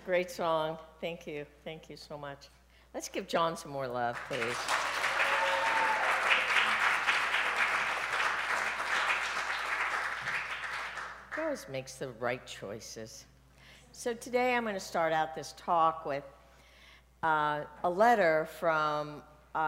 Great song. Thank you. Thank you so much. Let's give John some more love, please. He always makes the right choices. So today I'm going to start out this talk with a letter from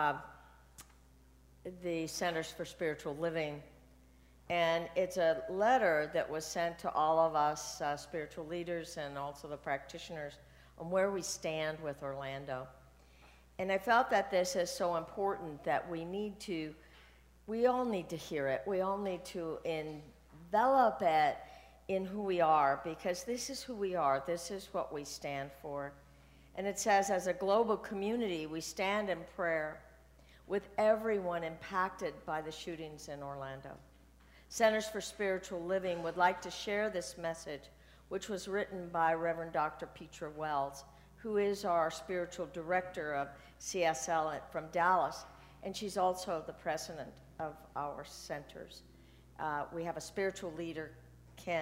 the Centers for Spiritual Living. And it's a letter that was sent to all of us spiritual leaders and also the practitioners on where we stand with Orlando. And I felt that this is so important that we all need to hear it. We all need to envelop it in who we are, because this is who we are. This is what we stand for. And it says, as a global community, we stand in prayer with everyone impacted by the shootings in Orlando. Centers for Spiritual Living would like to share this message, which was written by Reverend Dr. Petra Wells, who is our spiritual director of CSL from Dallas, and she's also the president of our centers. We have a spiritual leader, Ken,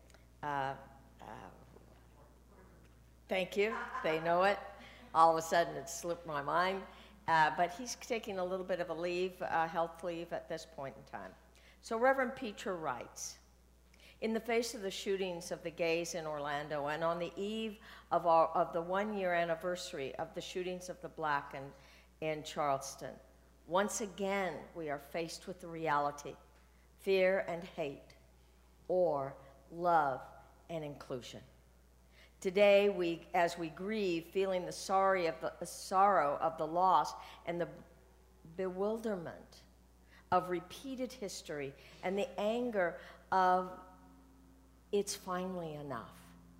thank you, they know it. All of a sudden it slipped my mind, but he's taking a little bit of a leave, health leave at this point in time. So Reverend Petra writes, in the face of the shootings of the gays in Orlando and on the eve of the one-year anniversary of the shootings of the black in Charleston, once again we are faced with the reality, fear and hate, or love and inclusion. Today, as we grieve, feeling the sorrow of the loss and the bewilderment of repeated history and the anger of it's finally enough.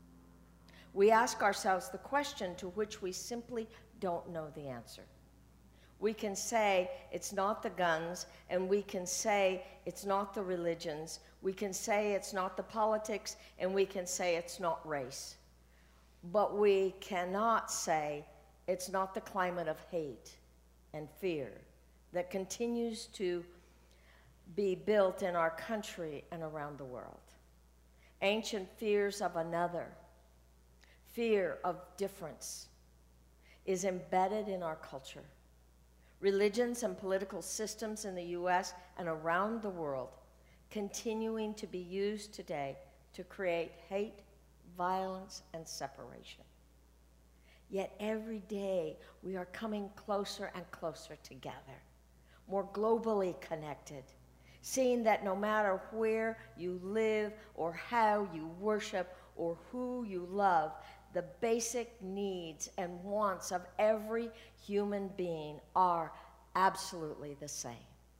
We ask ourselves the question to which we simply don't know the answer. We can say it's not the guns, and we can say it's not the religions, we can say it's not the politics, and we can say it's not race. But we cannot say it's not the climate of hate and fear that continues to be built in our country and around the world. Ancient fears of another, fear of difference, is embedded in our culture. Religions and political systems in the U.S. and around the world continuing to be used today to create hate, violence, and separation. Yet every day we are coming closer and closer together, more globally connected, seeing that no matter where you live or how you worship or who you love, the basic needs and wants of every human being are absolutely the same.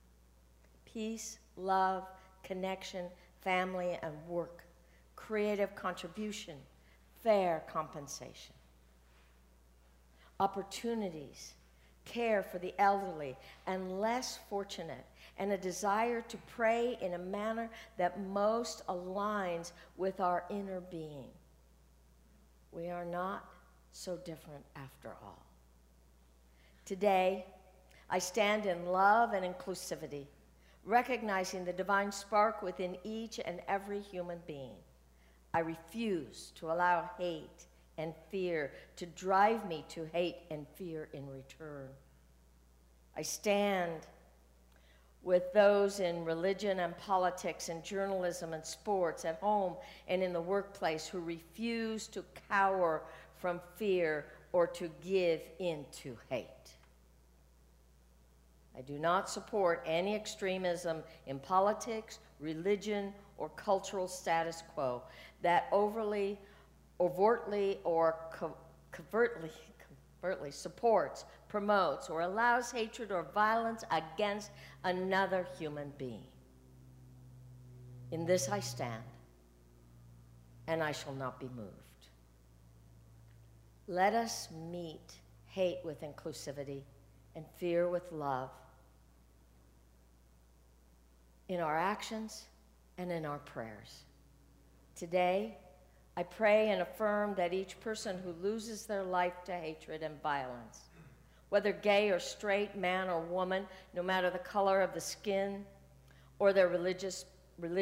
Peace, love, connection, family and work, creative contribution, fair compensation, opportunities, care for the elderly and less fortunate, and a desire to pray in a manner that most aligns with our inner being. We are not so different after all. Today, I stand in love and inclusivity, recognizing the divine spark within each and every human being. I refuse to allow hate and fear to drive me to hate and fear in return. I stand with those in religion and politics and journalism and sports, at home and in the workplace, who refuse to cower from fear or to give in to hate. I do not support any extremism in politics, religion, or cultural status quo that overtly, or covertly supports, promotes, or allows hatred or violence against another human being. In this I stand, and I shall not be moved. Let us meet hate with inclusivity and fear with love in our actions and in our prayers. Today, I pray and affirm that each person who loses their life to hatred and violence, whether gay or straight, man or woman, no matter the color of the skin or their religious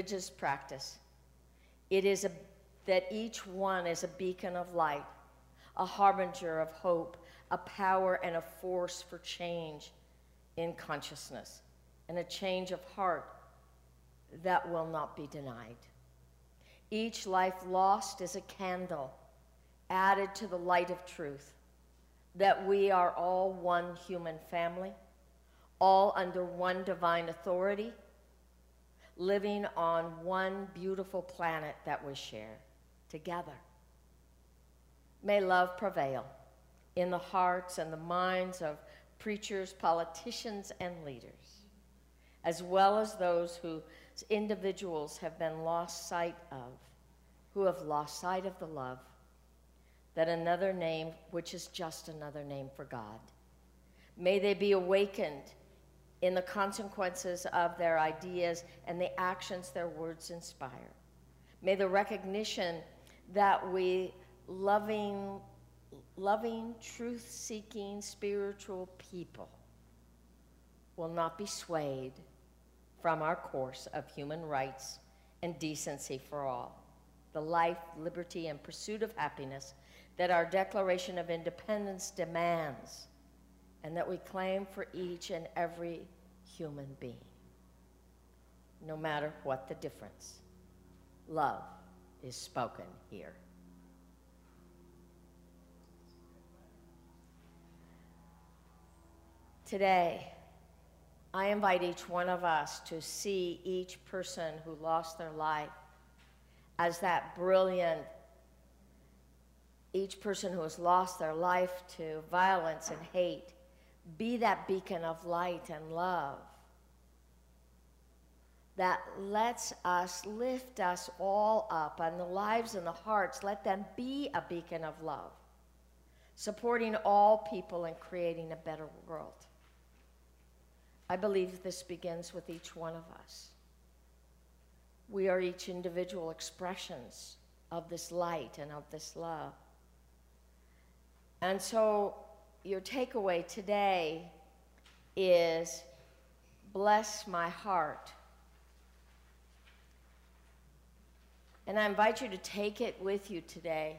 practice, it is that each one is a beacon of light, a harbinger of hope, a power and a force for change in consciousness, and a change of heart that will not be denied. Each life lost is a candle added to the light of truth, that we are all one human family, all under one divine authority, living on one beautiful planet that we share together. May love prevail in the hearts and the minds of preachers, politicians, and leaders, as well as those whose individuals have been lost sight of, who have lost sight of the love, that another name, which is just another name for God. May they be awakened in the consequences of their ideas and the actions their words inspire. May the recognition that we loving, truth-seeking, spiritual people will not be swayed from our course of human rights and decency for all, the life, liberty, and pursuit of happiness that our Declaration of Independence demands, and that we claim for each and every human being, no matter what the difference. Love is spoken here. Today, I invite each one of us to see each person who lost their life as that brilliant, each person who has lost their life to violence and hate, be that beacon of light and love that lets us, lift us all up, and the lives and the hearts, let them be a beacon of love, supporting all people and creating a better world. I believe this begins with each one of us. We are each individual expressions of this light and of this love. And so your takeaway today is, bless my heart. And I invite you to take it with you today,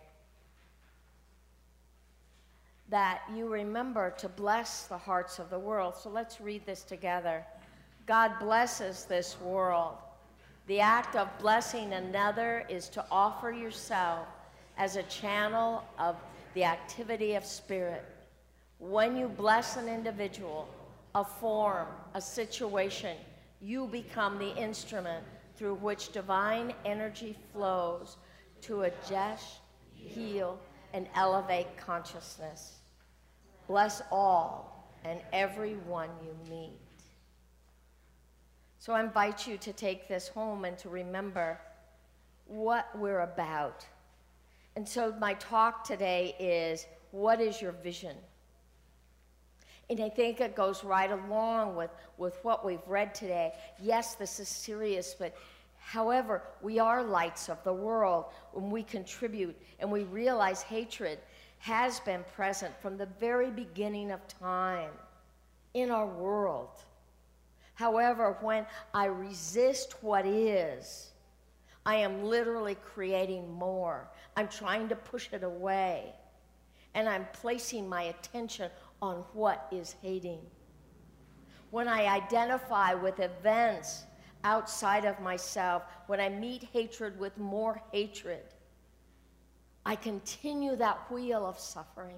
that you remember to bless the hearts of the world. So let's read this together. God blesses this world. The act of blessing another is to offer yourself as a channel of the activity of spirit. When you bless an individual, a form, a situation, you become the instrument through which divine energy flows to adjust, heal, and elevate consciousness. Bless all and everyone you meet. So I invite you to take this home and to remember what we're about. And so my talk today is, what is your vision? And I think it goes right along with what we've read today. Yes, this is serious, but however, we are lights of the world when we contribute and we realize hatred has been present from the very beginning of time in our world. However, when I resist what is, I am literally creating more. I'm trying to push it away, and I'm placing my attention on what is hating. When I identify with events outside of myself, when I meet hatred with more hatred, I continue that wheel of suffering.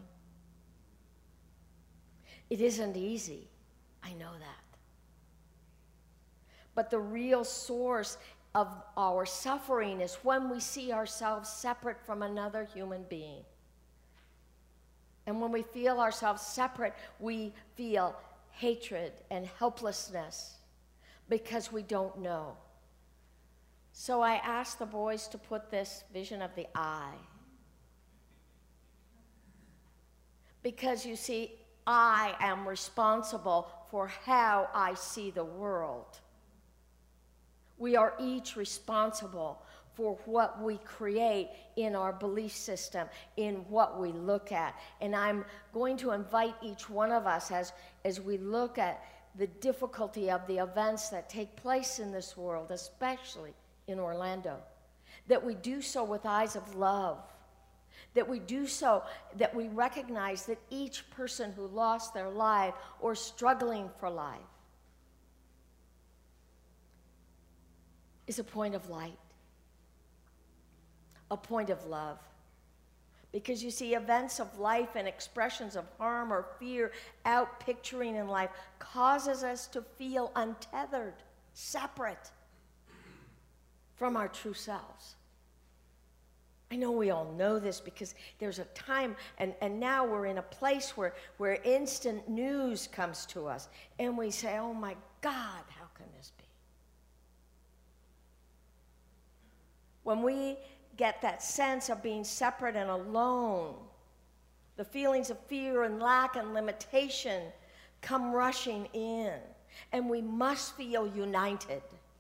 It isn't easy, I know that. But the real source of our suffering is when we see ourselves separate from another human being. And when we feel ourselves separate, we feel hatred and helplessness because we don't know. So I asked the boys to put this vision of the I. Because you see, I am responsible for how I see the world. We are each responsible for what we create in our belief system, in what we look at. And I'm going to invite each one of us as we look at the difficulty of the events that take place in this world, especially in Orlando, that we do so with eyes of love, that we do so, that we recognize that each person who lost their life or struggling for life is a point of light, a point of love. Because you see, events of life and expressions of harm or fear out picturing in life causes us to feel untethered, separate from our true selves. I know we all know this because there's a time, and now we're in a place where instant news comes to us, and we say, oh my God, how can this be? When we get that sense of being separate and alone, the feelings of fear and lack and limitation come rushing in, and we must feel united.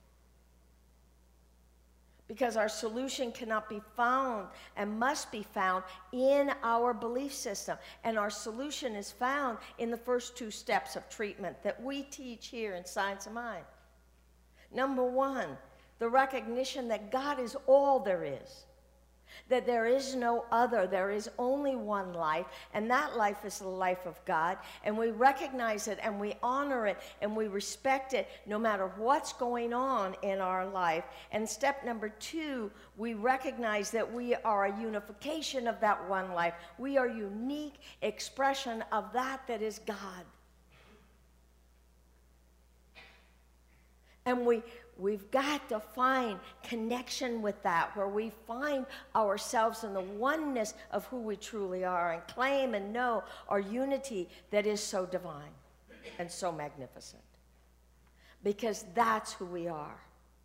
Because our solution cannot be found and must be found in our belief system. And our solution is found in the first two steps of treatment that we teach here in Science of Mind. Number one, the recognition that God is all there is. That there is no other, there is only one life, and that life is the life of God, and we recognize it, and we honor it, and we respect it, no matter what's going on in our life. And step number two, we recognize that we are a unification of that one life. We are a unique expression of that is God. And we've got to find connection with that, where we find ourselves in the oneness of who we truly are and claim and know our unity that is so divine and so magnificent. Because that's who we are.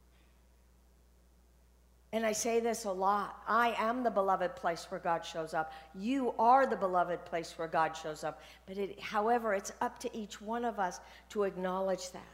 And I say this a lot. I am the beloved place where God shows up. You are the beloved place where God shows up. But however, it's up to each one of us to acknowledge that.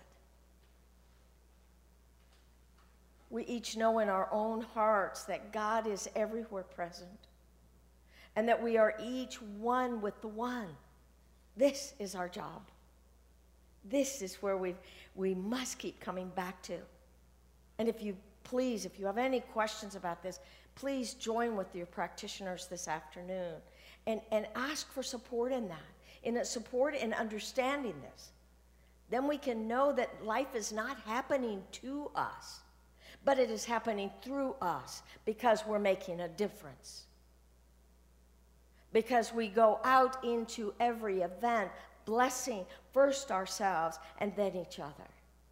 We each know in our own hearts that God is everywhere present, and that we are each one with the one. This is our job. This is where we must keep coming back to. And if you have any questions about this, please join with your practitioners this afternoon and ask for support in that, support in understanding this. Then we can know that life is not happening to us, but it is happening through us because we're making a difference. Because we go out into every event blessing first ourselves and then each other.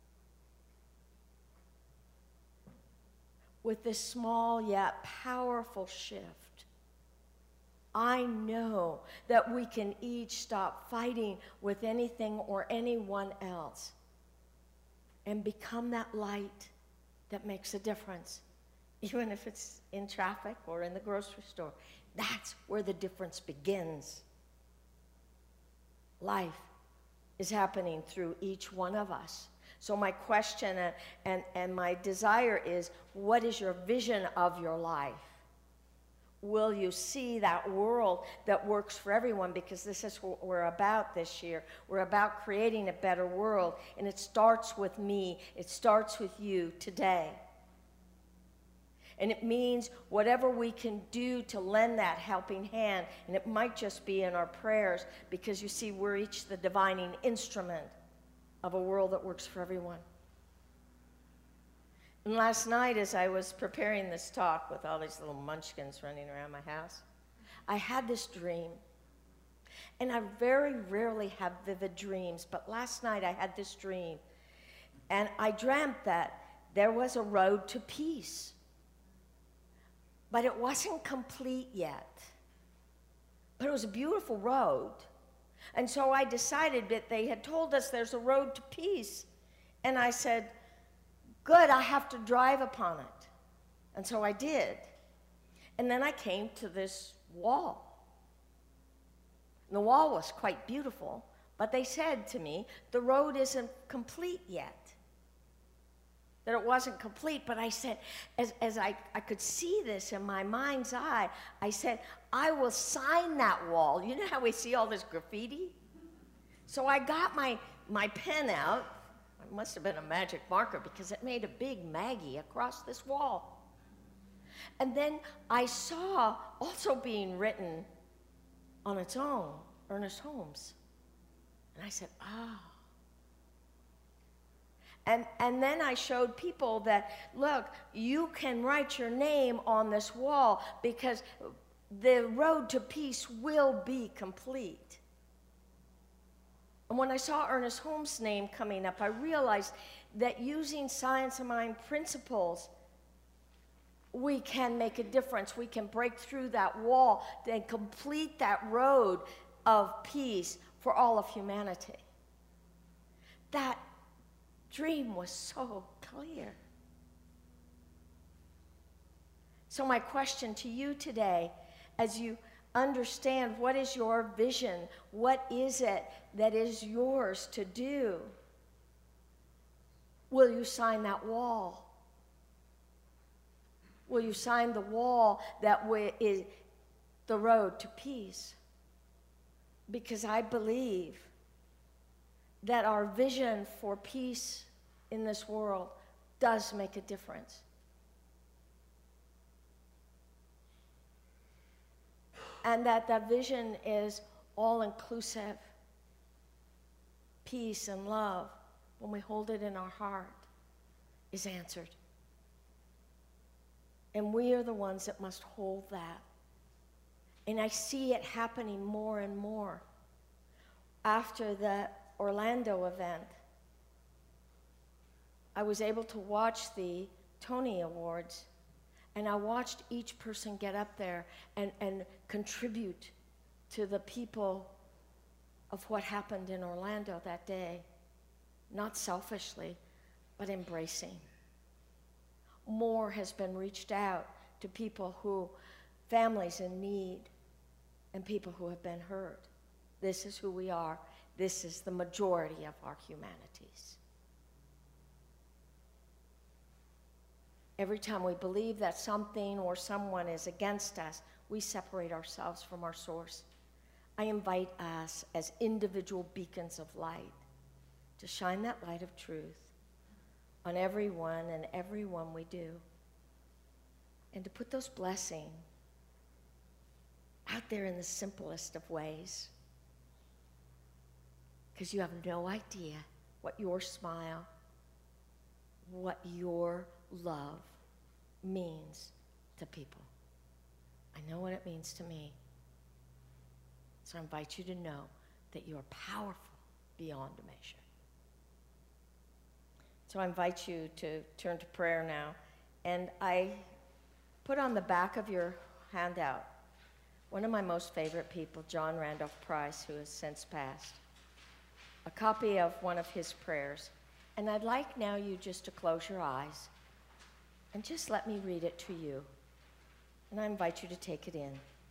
With this small yet powerful shift, I know that we can each stop fighting with anything or anyone else and become that light that makes a difference, even if it's in traffic or in the grocery store. That's where the difference begins. Life is happening through each one of us. So my question and my desire is, what is your vision of your life? Will you see that world that works for everyone? Because this is what we're about this year. We're about creating a better world, and it starts with me. It starts with you today. And it means whatever we can do to lend that helping hand, and it might just be in our prayers, because you see, we're each the divining instrument of a world that works for everyone. And last night, as I was preparing this talk with all these little munchkins running around my house, I had this dream. And I very rarely have vivid dreams, but last night I had this dream. And I dreamt that there was a road to peace. But it wasn't complete yet. But it was a beautiful road. And so I decided that they had told us there's a road to peace. And I said, good, I have to drive upon it. And so I did. And then I came to this wall. And the wall was quite beautiful, but they said to me, the road isn't complete yet. That it wasn't complete, but I said, as I could see this in my mind's eye, I said, I will sign that wall. You know how we see all this graffiti? So I got my pen out. It must have been a magic marker because it made a big Maggie across this wall. And then I saw also being written on its own, Ernest Holmes. And I said, oh. And then I showed people that, look, you can write your name on this wall because the road to peace will be complete. And when I saw Ernest Holmes' name coming up, I realized that using science of mind principles, we can make a difference. We can break through that wall and complete that road of peace for all of humanity. That dream was so clear. So my question to you today, as you understand what is your vision, what is it that is yours to do, will you sign that wall? Will you sign the wall that is the road to peace? Because I believe that our vision for peace in this world does make a difference. And that vision is all-inclusive. Peace and love, when we hold it in our heart, is answered. And we are the ones that must hold that. And I see it happening more and more. After the Orlando event, I was able to watch the Tony Awards, and I watched each person get up there and contribute to the people of what happened in Orlando that day, not selfishly, but embracing. More has been reached out to people who, families in need, and people who have been hurt. This is who we are. This is the majority of our humanities. Every time we believe that something or someone is against us, we separate ourselves from our source. I invite us as individual beacons of light to shine that light of truth on everyone and everyone we do, and to put those blessings out there in the simplest of ways. Because you have no idea what your smile, what your love means to people. I know what it means to me. So I invite you to know that you are powerful beyond measure. So I invite you to turn to prayer now. And I put on the back of your handout one of my most favorite people, John Randolph Price, who has since passed, a copy of one of his prayers. And I'd like now you just to close your eyes and just let me read it to you. And I invite you to take it in.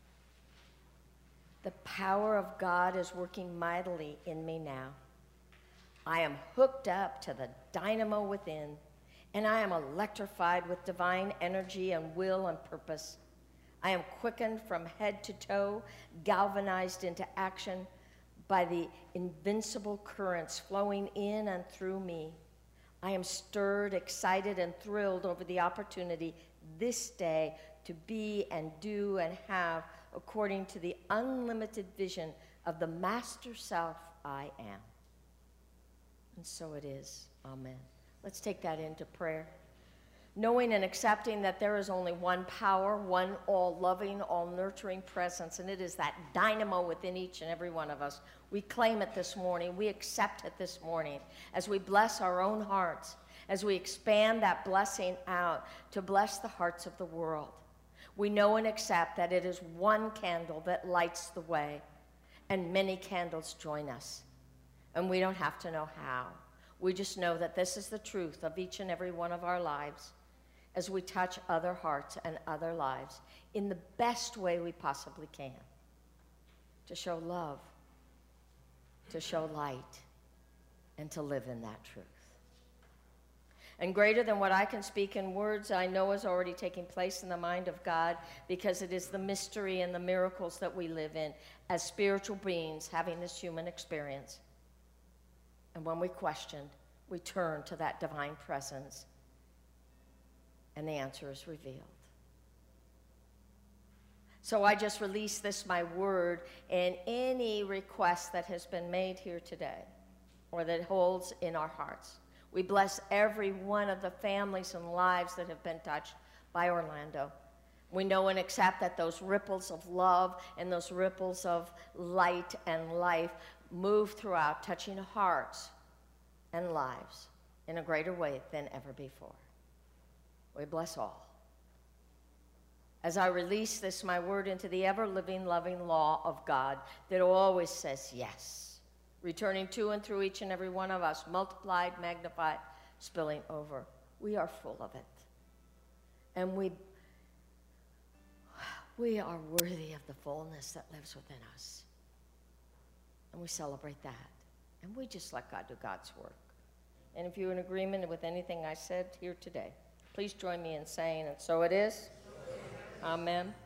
The power of God is working mightily in me now. I am hooked up to the dynamo within, and I am electrified with divine energy and will and purpose. I am quickened from head to toe, galvanized into action by the invincible currents flowing in and through me. I am stirred, excited, and thrilled over the opportunity this day to be and do and have according to the unlimited vision of the Master Self I am. And so it is. Amen. Let's take that into prayer. Knowing and accepting that there is only one power, one all-loving, all-nurturing presence, and it is that dynamo within each and every one of us. We claim it this morning. We accept it this morning as we bless our own hearts, as we expand that blessing out to bless the hearts of the world. We know and accept that it is one candle that lights the way, and many candles join us. And we don't have to know how. We just know that this is the truth of each and every one of our lives as we touch other hearts and other lives in the best way we possibly can, to show love, to show light, and to live in that truth. And greater than what I can speak in words, I know is already taking place in the mind of God, because it is the mystery and the miracles that we live in as spiritual beings having this human experience. And when we question, we turn to that divine presence, and the answer is revealed. So I just release this, my word, and any request that has been made here today or that holds in our hearts. We bless every one of the families and lives that have been touched by Orlando. We know and accept that those ripples of love and those ripples of light and life move throughout, touching hearts and lives in a greater way than ever before. We bless all. As I release this, my word, into the ever-living, loving law of God that always says yes, returning to and through each and every one of us, multiplied, magnified, spilling over. We are full of it. And we are worthy of the fullness that lives within us. And we celebrate that. And we just let God do God's work. And if you're in agreement with anything I said here today, please join me in saying, and so it is. Amen.